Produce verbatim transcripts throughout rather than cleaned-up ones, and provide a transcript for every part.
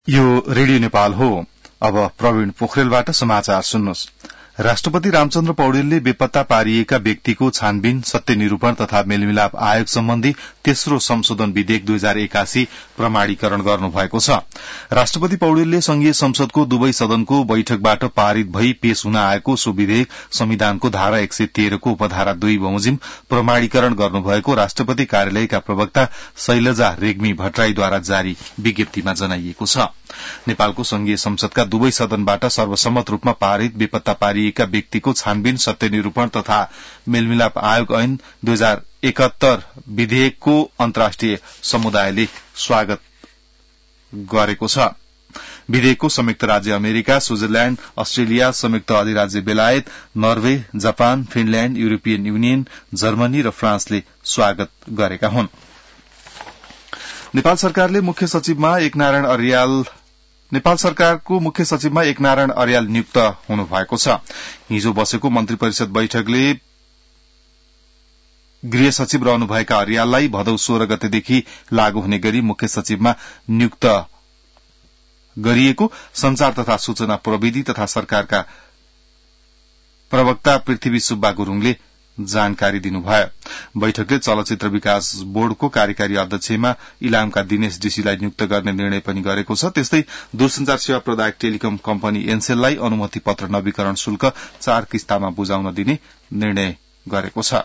यो रेडियो नेपाल हो। अब प्रवीण पोखरेलबाट समाचार सुन्नुहोस्। राष्ट्रपति रामचन्द्र पौडेलले बेपत्ता पारिएका व्यक्तिको छानबिन, सत्य निरूपण तथा मेलमिलाप आयोग सम्बन्धी तेस्रो संशोधन विधेयक दुई हजार एकासी प्रमाणीकरण गर्नुभएको छ। राष्ट्रपति पौडेलले संघीय संसदको दुवै सदनको बैठकबाट पारित भई पेश हुन आएको सो विधेयक संविधानको धारा एक सय तेह्रको उपधारा दुई बमोजिम प्रमाणीकरण गर्नुभएको राष्ट्रपति कार्यालयका प्रवक्ता शैलजा रेग्मी भट्टराईद्वारा जारी विज्ञप्तिमा जनाइएको छ। नेपालको संघीय संसदका दुवै सदनबाट सर्वसम्मत रूपमा पारित बेपत्ता पारिएका व्यक्तिको छानबिन, सत्य निरूपण तथा मेलमिलाप आयोग ऐन दुई हजार एकात्तर विधेयकको अन्तर्राष्ट्रिय समुदायले स्वागत गरेको छ। विधेयकको संयुक्त राज्य अमेरिका, स्विजरल्याण्ड, अस्ट्रेलिया, संयुक्त अधिराज्य बेलायत, Norway, Japan, Finland, European Union, Germany र फ्रान्सले स्वागत गरेका हुन्। नेपाल सरकारले मुख्य सचिवमा एकनारायण अर्याल नेपाल सरकारको मुख्य सचिवमा एकनारायण अर्याल नियुक्त हुनुभएको छ। हिजो बसेको मन्त्री परिषद बैठकले गृह सचिव रहनुभएका अर्याललाई भदौ सोह्र गतेदेखि लागू हुने गरी मुख्य सचिवमा नियुक्त गरिएको संचार तथा सूचना प्रविधि तथा सरकारका प्रवक्ता पृथ्वी सुब्बा गुरूङले जानकारी दिनुभयो। बैठकले चलचित्र विकास बोर्डको कार्यकारी अध्यक्षमा इलामका दिनेश डीसीलाई नियुक्त गर्ने निर्णय पनि गरेको छ। त्यस्तै दूरसंचार सेवा प्रदायक टेलिकम कम्पनी एनसेललाई अनुमति पत्र नवीकरण शुल्क चार किस्तामा बुझाउन दिने निर्णय गरेको छ।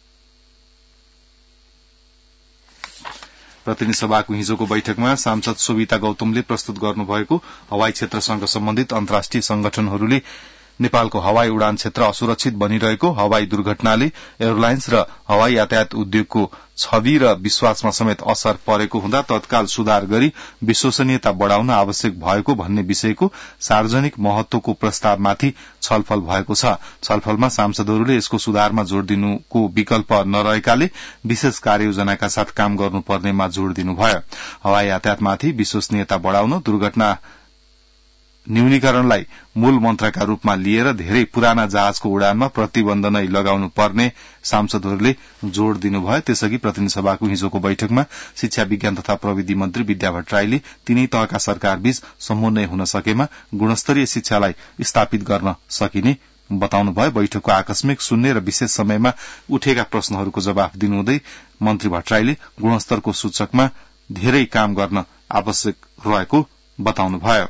प्रतिनिधि सभाको हिजोको बैठकमा सांसद सुविता गौतमले प्रस्तुत गर्नुभएको हवाई क्षेत्रसँग सम्बन्धित अन्तर्राष्ट्रिय संगठनहरूले नेपालको हवाई उडान क्षेत्र असुरक्षित बनिरहेको, हवाई दुर्घटनाले एयरलाइन्स र हवाई यातायात उद्योगको छवि र विश्वासमा समेत असर परेको हुँदा तत्काल सुधार गरी विश्वसनीयता बढ़ाउन आवश्यक भएको भन्ने विषयको सार्वजनिक महत्वको प्रस्तावमाथि छलफल भएको छ। छलफलमा सांसदहरूले यसको सुधारमा जोड़ दिनुको विकल्प नरहेकाले विशेष कार्ययोजनाका साथ काम गर्नुपर्नेमा जोड़ दिनुभयो। हवाई यातायातमाथि विश्वसनीयता बढ़ाउन, दुर्घटना न्यूनीकरणलाई मूल मन्त्रका रूपमा लिएर धेरै पुराना जहाजको उडानमा प्रतिबन्ध नै लगाउनु पर्ने सांसदहरूले जोड़ दिनुभयो। त्यसअघि प्रतिनिधि सभाको हिजोको बैठकमा शिक्षा, विज्ञान तथा प्रविधि मन्त्री विद्या भट्टराईले तीनै तहका सरकारबीच समन्वय हुन सकेमा गुणस्तरीय शिक्षालाई स्थापित गर्न सकिने बताउनुभयो। बैठकको आकस्मिक, शून्य र विशेष समयमा उठेका प्रश्नहरूको जवाफ दिनुहुँदै मन्त्री भट्टराईले गुणस्तरको सूचकमा धेरै काम गर्न आवश्यक रहेको बताउनुभयो।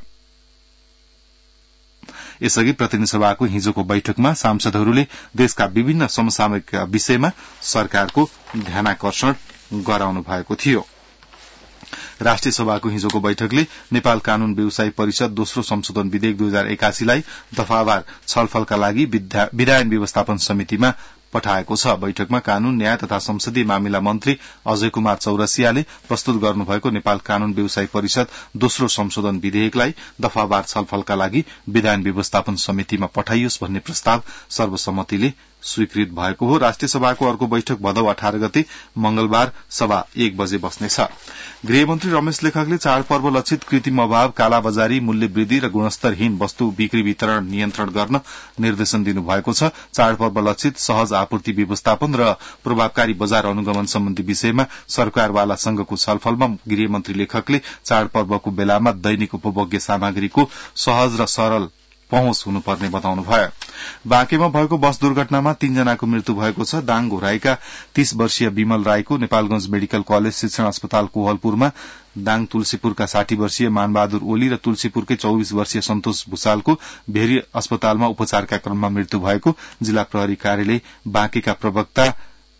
यसअघि प्रतिनिधि सभाको हिजोको बैठकमा सांसदहरूले देशका विभिन्न समसामयिक विषयमा सरकारको ध्यानाकर्षण गराउनु भएको थियो। राष्ट्रिय सभाको हिजोको बैठकले नेपाल कानून व्यवसायी परिषद दोस्रो संशोधन विधेयक दुई हजार एकासीलाई दफावार छलफलका लागि विधायन व्यवस्थापन समितिमा पठाएको छ। बैठकमा कानून, न्याय तथा संसदीय मामिला मन्त्री अजय कुमार चौरसियाले प्रस्तुत गर्नुभएको नेपाल कानून व्यवसायी परिषद दोस्रो संशोधन विधेयकलाई दफावार छलफलका लागि विधायन व्यवस्थापन समितिमा पठाइयोस् भन्ने प्रस्ताव सर्वसम्मतिले स्वीकृत भएको हो। राष्ट्रिय सभाको अर्को बैठक भदौ अठार गते मंगलबार सभा एक बजे बस्नेछ। गृहमन्त्री रमेश लेखकले चाडपर्व लक्षित कृत्रिम अभाव, कालाबजारी, मूल्य वृद्धि र गुणस्तरहीन वस्तु बिक्री वितरण नियन्त्रण गर्न निर्देशन दिनुभएको छ। चाडपर्व लक्षित सहज आपूर्ति व्यवस्थापन र प्रभावकारी बजार अनुगमन सम्बन्धी विषयमा सरकारवाला संघको छलफलमा गृहमन्त्री लेखकले चाडपर्वको बेलामा दैनिक उपभोग्य सामग्रीको सहज र सरल पहुँच हुनुपर्ने बताउनुभयो। बाँकेमा भएको बस दुर्घटनामा तीनजनाको मृत्यु भएको छ। दाङ घोराईका तीस वर्षीय विमल राईको नेपालगंज मेडिकल कलेज शिक्षण अस्पताल कोहलपुरमा, दाङ तुलसीपुरका साठी वर्षीय मानबहादुर ओली र तुलसीपुरकै चौबीस वर्षीय सन्तोष भूषालको भेरी अस्पतालमा उपचारका क्रममा मृत्यु भएको जिल्ला प्रहरी कार्यालय बाँकेका प्रवक्ता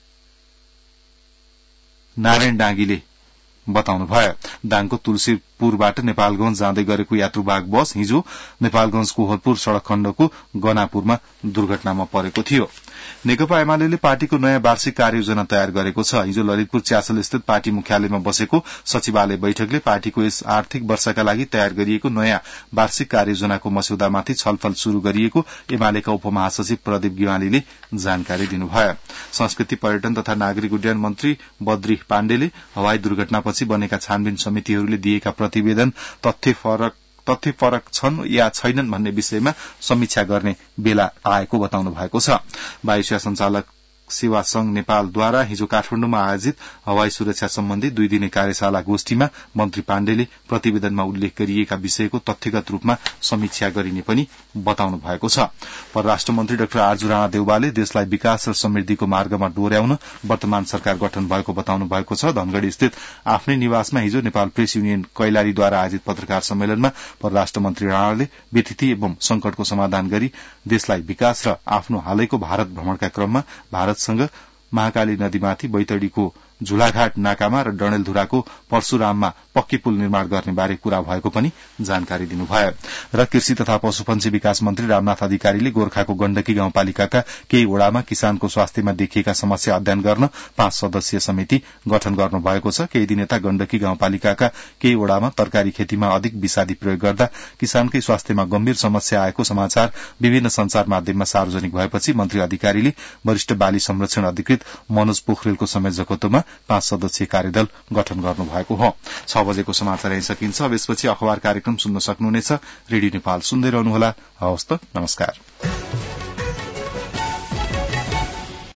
नारायण डाँगीले बताउनुभयो। दाङको तुलसीपुरबाट नेपालगंज जाँदै गरेको यात्रुवाहक बस हिजो नेपालगंज कोहलपुर सड़क खण्डको गनापुरमा दुर्घटनामा परेको थियो। नेकपा एमाले पार्टीको नयाँ वार्षिक कार्ययोजना तयार गरेको छ। हिजो ललितपुर च्यासल स्थित पार्टी मुख्यालयमा बसेको सचिवालय बैठकले पार्टीको यस आर्थिक वर्षका लागि तयार गरिएको नयाँ वार्षिक कार्ययोजनाको मस्यौदामाथि छलफल शुरू गरिएको एमालेका उपमहासचिव प्रदीप गिवालीले जानकारी दिनुभयो। संस्कृति, पर्यटन तथा नागरिक उड्डयन मन्त्री बद्री पाण्डेले हवाई दुर्घटनापछि बनेका छानबिन समितिहरूले दिएका प्रतिवेदन तथ्य फरक तथ्य फरक छन् या छैनन् भन्ने विषयमा समीक्षा गर्ने बेला आएको बताउनु भएको छ। वायुसेना संचालक सेवा संघ नेपालद्वारा हिजो काठमाडौँमा आयोजित हवाई सुरक्षा सम्बन्धी दुई दिने कार्यशाला गोष्ठीमा मन्त्री पाण्डेले प्रतिवेदनमा उल्लेख गरिएका विषयको तथ्यगत रूपमा समीक्षा गरिने पनि बताउनु भएको छ। परराष्ट्र मन्त्री डाक्टर आरजु राणा देउवाले देशलाई विकास र समृद्धिको मार्गमा डोर्याउन वर्तमान सरकार गठन भएको बताउनु भएको छ। धनगढ़ी स्थित आफ्नै निवासमा हिजो नेपाल प्रेस युनियन कैलालीद्वारा आयोजित पत्रकार सम्मेलनमा परराष्ट्र मन्त्री राणाले व्यथिति एवं संकटको समाधान गरी देशलाई विकास र आफ्नो हालैको भारत भ्रमणका क्रममा भारतसँग महाकाली नदीमाथि बैतडीको झुलाघाट नाकामा र डणेलधुराको परशुराममा पक्की पुल निर्माण गर्ने बारे कुरा भएको पनि जानकारी दिनुभयो। र कृषि तथा पशुपन्छी विकास मन्त्री रामनाथ अधिकारीले गोर्खाको गण्डकी गाउँपालिकाका केही वडामा किसानको स्वास्थ्यमा देखिएका समस्या अध्ययन गर्न पाँच सदस्यीय समिति गठन गर्नुभएको छ। केही दिन यता गण्डकी गाउँपालिकाका केही वडामा तरकारी खेतीमा अधिक विषादी प्रयोग गर्दा किसानकै स्वास्थ्यमा गम्भीर समस्या आएको समाचार विभिन्न संचार माध्यममा सार्वजनिक भएपछि मन्त्री अधिकारीले वरिष्ठ बाली संरक्षण अधिकृत मनोज पोखरेलको संयोजकत्वमा पाँच सदस्यीय कार्यदल गठन गर्नुभएको हो। छ बजेको समाचार यही सकिन्छ। अब यसपछि अखबार कार्यक्रम सुन्न सक्नुहुनेछ। रेडियो नेपाल सुन्दै रहनुहोला। हवस् त, नमस्कार।